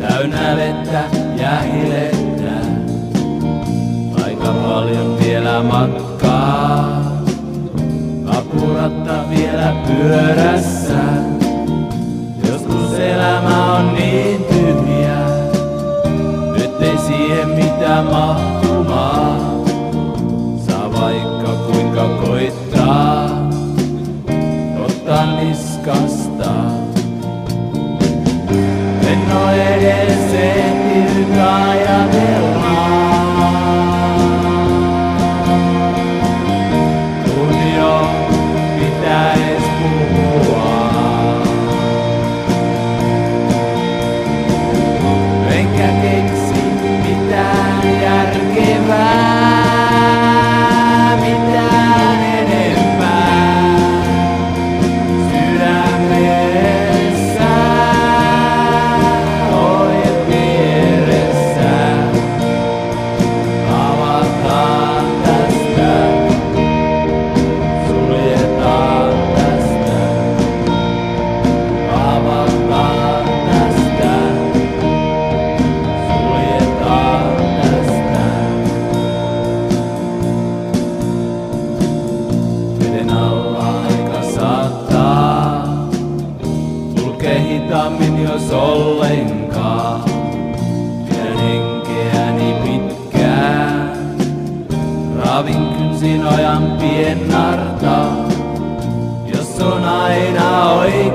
täynnä vettä ja hilettä. Aika paljon vielä matkaa, vapuratta vielä pyörässä. Joskus elämä on niin tyhjä, nyt ei siihen mitään mahtumaa. Saa vaikka kuinka koittaa, ottaa niskasta. En oo edes ehtinyt ajatella, kun jo pitäis puhua. Enkä keksi mitään järkevää, mitään enempää sydämessä. Ojet vieressä, avataan tästä, suljetaan tästä, avataan tästä, suljetaan tästä. Veden alla aika saattaa kulkee hitaammin jos ollenkaan. Pidän henkeäni pitkään, raavin kynsin ojan piennarta. Jos on aina oikein